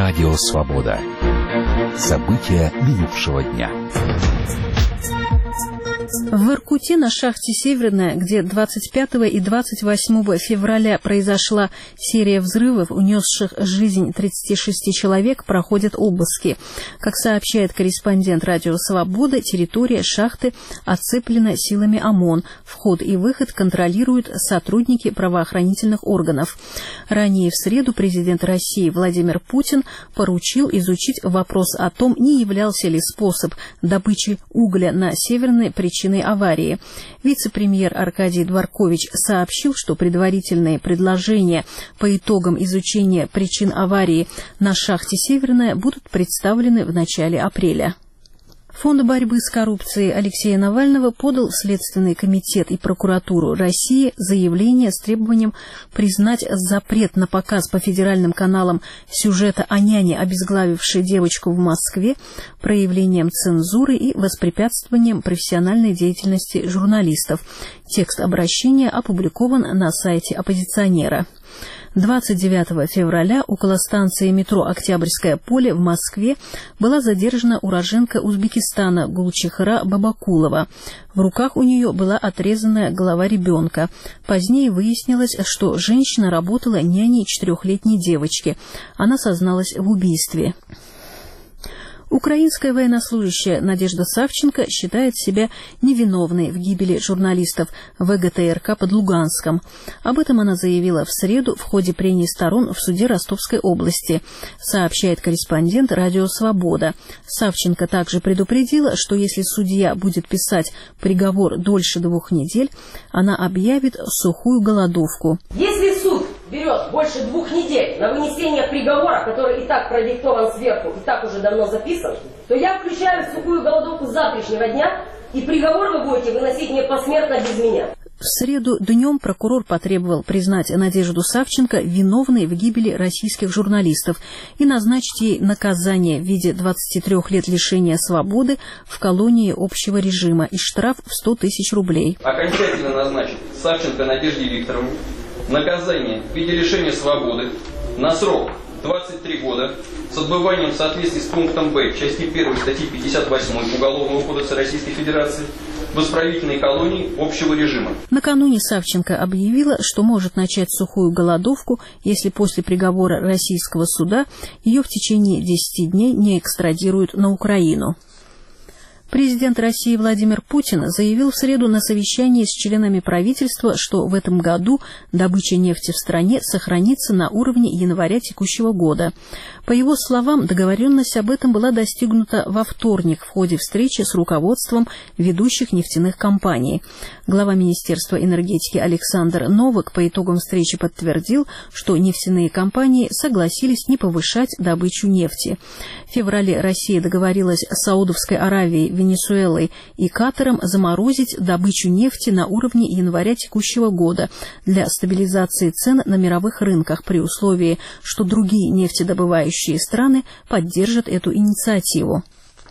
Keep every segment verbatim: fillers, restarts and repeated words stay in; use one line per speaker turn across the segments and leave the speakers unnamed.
Радио «Свобода». События минувшего дня.
В Воркуте на шахте «Северная», где двадцать пятого и двадцать восьмого февраля произошла серия взрывов, унесших жизнь тридцати шести человек, проходят обыски. Как сообщает корреспондент «Радио Свобода», территория шахты оцеплена силами ОМОН. Вход и выход контролируют сотрудники правоохранительных органов. Ранее в среду президент России Владимир Путин поручил изучить вопрос о том, не являлся ли способ добычи угля на «Северной» причиной аварии. Вице-премьер Аркадий Дворкович сообщил, что предварительные предложения по итогам изучения причин аварии на шахте «Северная» будут представлены в начале апреля. Фонд борьбы с коррупцией Алексея Навального подал в Следственный комитет и прокуратуру России заявление с требованием признать запрет на показ по федеральным каналам сюжета о няне, обезглавившей девочку в Москве, проявлением цензуры и воспрепятствованием профессиональной деятельности журналистов. Текст обращения опубликован на сайте оппозиционера. двадцать девятого февраля около станции метро «Октябрьское поле» в Москве была задержана уроженка Узбекистана Гулчихара Бабакулова. В руках у нее была отрезанная голова ребенка. Позднее выяснилось, что женщина работала няней четырехлетней девочки. Она созналась в убийстве. Украинская военнослужащая Надежда Савченко считает себя невиновной в гибели журналистов ВГТРК под Луганском. Об этом она заявила в среду в ходе прений сторон в суде Ростовской области, сообщает корреспондент «Радио Свобода». Савченко также предупредила, что если судья будет писать приговор дольше двух недель, она объявит сухую голодовку.
Если суд берет больше двух недель на вынесение приговора, который и так продиктован сверху, и так уже давно записан, то я включаю сухую голодовку с завтрашнего дня, и приговор вы будете выносить не посмертно без меня.
В среду днем прокурор потребовал признать Надежду Савченко виновной в гибели российских журналистов и назначить ей наказание в виде двадцати трёх лет лишения свободы в колонии общего режима и штраф в сто тысяч рублей.
Окончательно назначить Савченко Надежде Викторовне наказание в виде лишения свободы на срок двадцать три года с отбыванием в соответствии с пунктом Б части первой статьи пятьдесят восьмой Уголовного кодекса Российской Федерации в исправительной колонии общего режима.
Накануне Савченко объявила, что может начать сухую голодовку, если после приговора российского суда ее в течение десяти дней не экстрадируют на Украину. Президент России Владимир Путин заявил в среду на совещании с членами правительства, что в этом году добыча нефти в стране сохранится на уровне января текущего года. По его словам, договоренность об этом была достигнута во вторник в ходе встречи с руководством ведущих нефтяных компаний. Глава Министерства энергетики Александр Новак по итогам встречи подтвердил, что нефтяные компании согласились не повышать добычу нефти. В феврале Россия договорилась с Саудовской Аравией, Венесуэлой и Катаром заморозить добычу нефти на уровне января текущего года для стабилизации цен на мировых рынках при условии, что другие нефтедобывающие страны поддержат эту инициативу.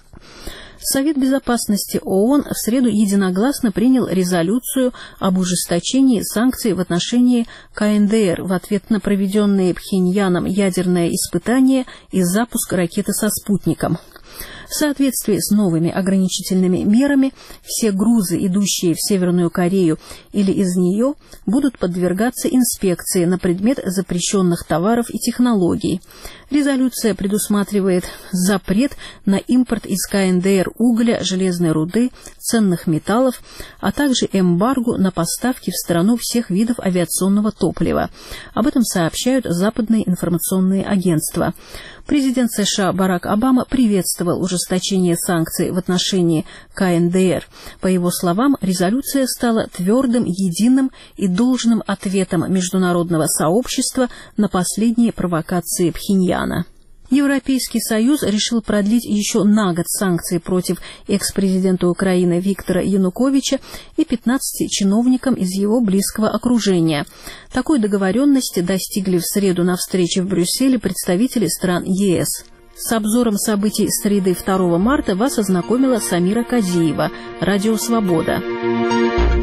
Совет безопасности ООН в среду единогласно принял резолюцию об ужесточении санкций в отношении КНДР в ответ на проведенные Пхеньяном ядерное испытание и запуск ракеты со спутником. В соответствии с новыми ограничительными мерами, все грузы, идущие в Северную Корею или из нее, будут подвергаться инспекции на предмет запрещенных товаров и технологий. Резолюция предусматривает запрет на импорт из КНДР угля, железной руды, ценных металлов, а также эмбарго на поставки в страну всех видов авиационного топлива. Об этом сообщают западные информационные агентства. Президент США Барак Обама приветствовал ужесточение санкций в отношении КНДР. По его словам, резолюция стала твердым, единым и должным ответом международного сообщества на последние провокации Пхеньяна. Европейский Союз решил продлить еще на год санкции против экс-президента Украины Виктора Януковича и пятнадцати чиновникам из его близкого окружения. Такой договоренности достигли в среду на встрече в Брюсселе представители стран ЕС. С обзором событий среды второго марта вас ознакомила Самира Казиева, Радио Свобода.